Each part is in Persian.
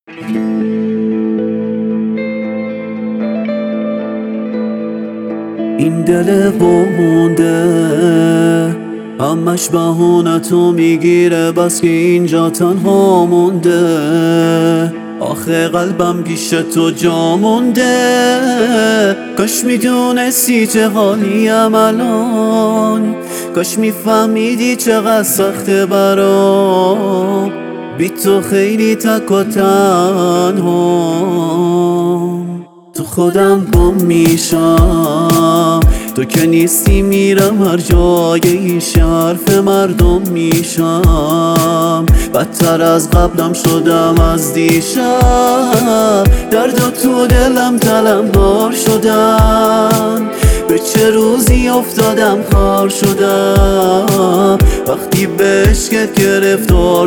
این دل مونده همش بهونه تو میگیره، بس که اینجا تنها مونده. آخه قلبم پیش تو جا مونده. کاش میدونستی چه حالیم الان، کاش میفهمیدی چقدر سخته برام بی تو خیلی تک و تنهام. تو خودم گم میشم، تو که نیستی میرم هر جای این شرف مردم میشم. بدتر از قبلم شدم از دیشب، درد و تو دلم تلمبار شدن. به چه روزی افتادم خار شدم، وقتی به عشقت گرفتار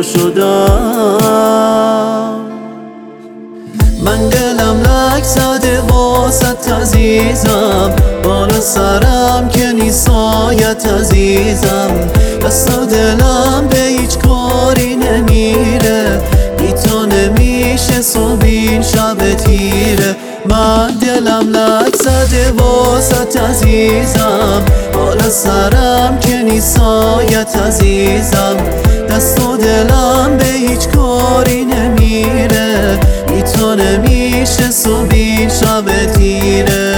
شدم. من دلم لک زده واسط عزیزم، بالا سرم که نیسایت عزیزم. دست و دلم به هیچ کاری نمیره، بی تو نمیشه صبح این شب تیره. من دلم لک زده واسط عزیزم، بالا سرم که نیسایت عزیزم. دست و دلم به هیچ کاری نمیره، بی تو نمیشه صبح این شب تیره.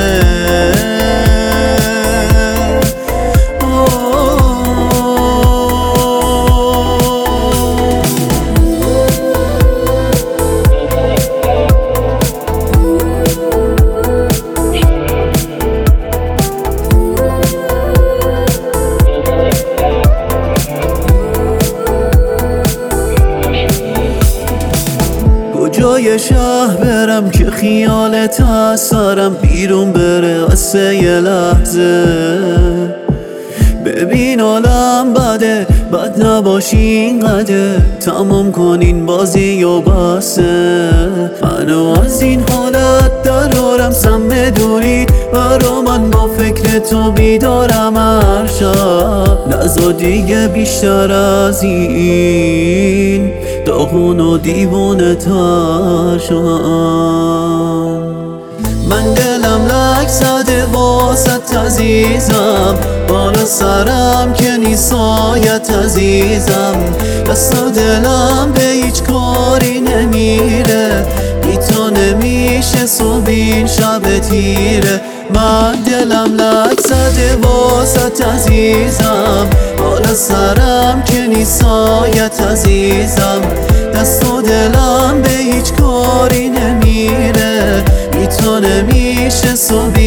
کجای شهر برم که خیالت از سرم بیرون بره واسه یه لحظه؟ ببین عالم بده، بد نباشی اینقدر، تمام کن این بازی و بسه. منو از این حالت درارم سم دوری، برا من با فکر تو بیدارم هر شب. نزا دیگه بیشتر از این داغون و دیوونه تر شدم. من دلم لک زده واسط عزیزم، بالا سرم که نیسایت عزیزم. دست و دلم به هیچ کاری نمیره، بی تو نمیشه صبح این شب تیره. من دلم لک زده واسط عزیزم، بالا سرم که نیسایت عزیزم. دست و دلم به هیچ کاری نمیره، بی تو نمیشه صبح